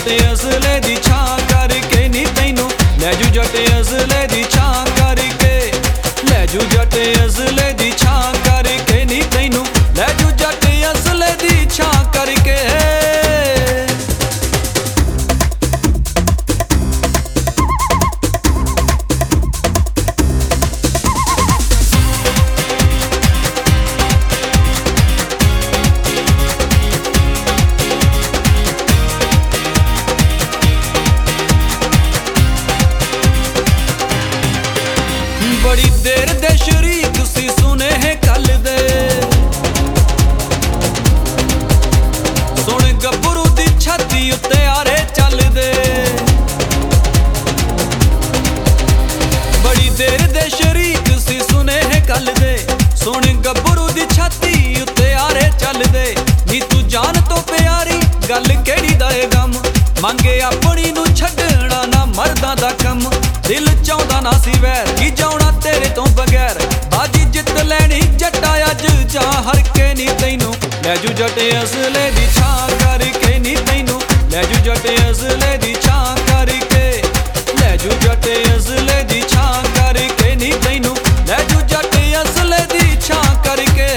असले दी छां करके नी तैनू लै जू जट असले दी छां करके, लै जू जट असले दी छां करके नी तैनू लै जू जट असले दी छां करके। बड़ी देर दे शरीक सी सुने है कल दे, सुन गब्बरू दी छाती उत्ते आरे चल दे। बड़ी देर दे शरीक सी सुने है कल दे, सुन गब्बरू दी छाती उत्ते आरे चल दे। नी तू जान तो प्यारी गल केड़ी दा ए गम, मंगे अपनी नू छड्डना ना मर्दां दा कम। दिल चाहुंदा ना सी वैर की जाउणा तेरे तो बगैर, बाजी जित लैनी जट्टा अज जा हर के नी तैनू लै जू जट असले दी छां करके नी तैनू लै जू जट असले दी छां करके, लै जू जट असले दी छां करके नी तैनू लै जू जट असले दी छां करके।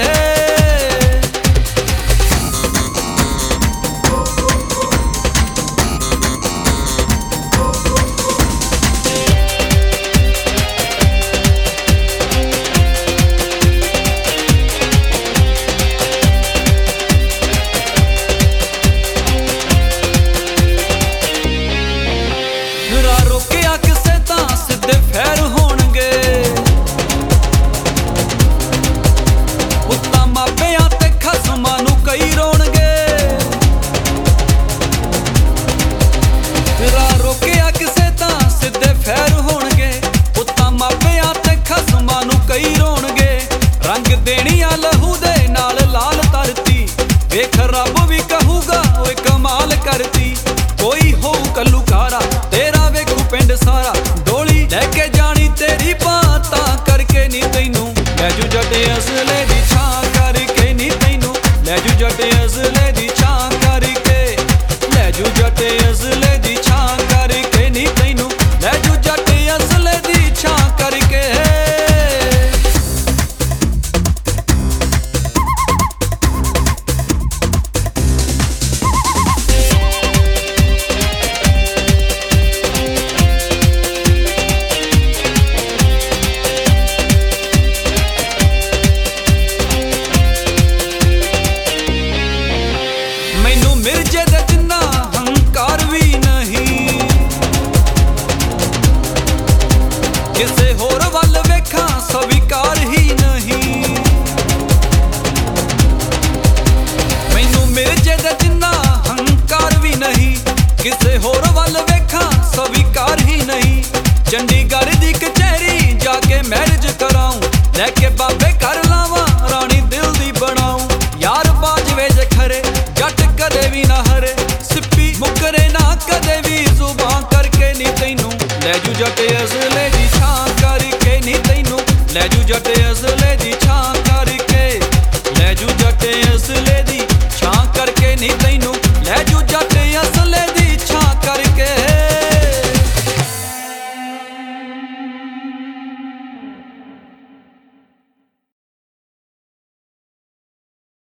रोकिया किसे तां सिद्धे फैर होणगे, उत्तां मापियां ते खसमां नू कई रोणगे। रोकिया किसे तां सिद्धे फैर होणगे, उत्तां मापियां ते खसमां नू कई रोणगे। रंग देणिया लहू दे नाल लाल तरती, वेख रब भी कहूगा ओए कमाल करती। कोई होऊ कल्लूकारा तेरा वेखू पिंड सारा, डोली लैके जानी तेरी बातां करके नी तैनू लै जू जट असले दी